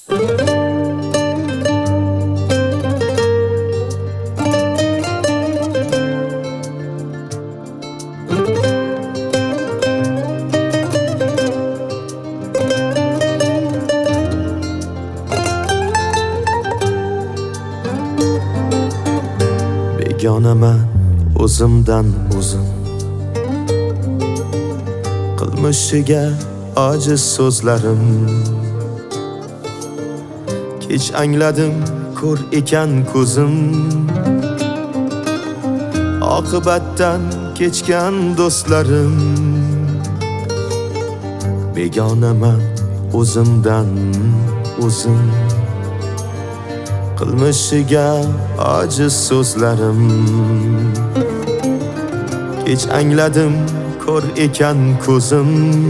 Begonaman o'zimdan o'zim, qilmishiga ojiz so'zlarim. Kech angladim, ko'r ekan ko'zim, oqibatdan kechgan do'stlarim. Begonaman o'zimdan o'zim, qilmishiga ojiz so'zlarim. Kech angladim, ko'r ekan ko'zim,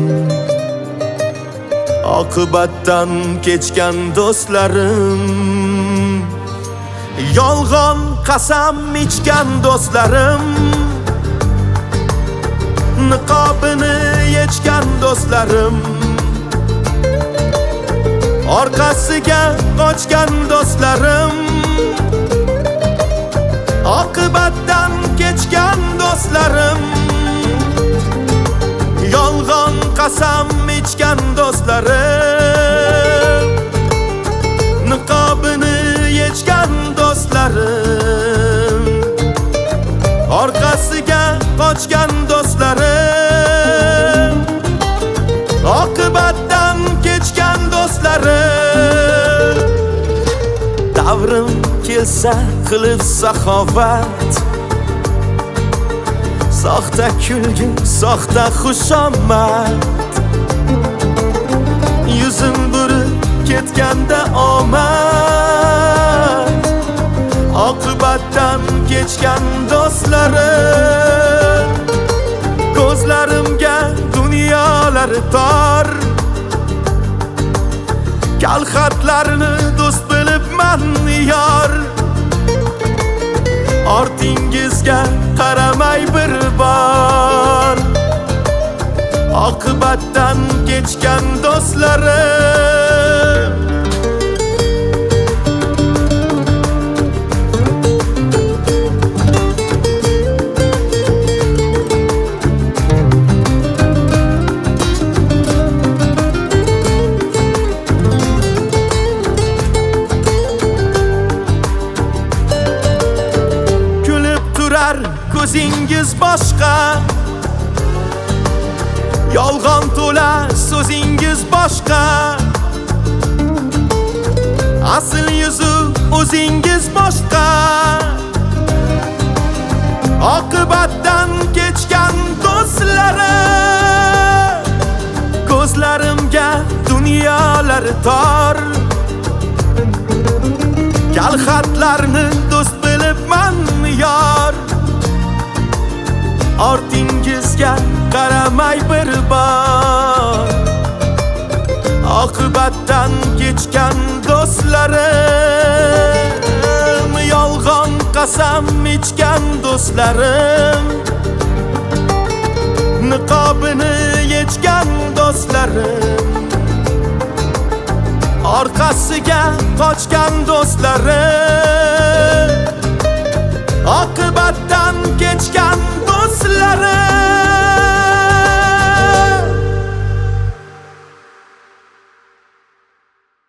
oqibatdan kechgan do'stlarim. Yolg'on qasam ichgan do'stlarim, niqobini yechgan do'stlarim, orqasiga qochgan do'stlarim. Oqibatdan kechgan do'stlarim. Yolg'on qasam ichgan do'stlarim, niqobini yechgan do'stlarim, orqasiga qochgan do'stlarim. Oqibatdan kechgan do'stlarim. Davrim kelsa qilib saxovat, soxta kulgi, soxta xushomad. Yuzim burib ketganda omad, oqibatdan kechgan do'stlarim. Ko'zlarimga dunyolari tor, kalxatlarni do'st bilibman yor. Ortingizga qaramay bir bor, oqibatdan kechgan do'stlarim. Ko'zingiz boshqa, yolg'on to'la so'zingiz boshqa. Asl yuzi o'zingiz boshqa, oqibatdan kechgan do'stlarim. Ko'zlarimga dunyolari tor, kalxatlarni do'st bilibman yor. Ortingizga qaramay bir bor, oqibatdan kechgan do'stlarim. Yolg'on qasam ichgan do'stlarim, niqobini yechgan do'stlarim, orqasiga qochgan do'stlarim. Oqibatdan kechgan do'stlarim.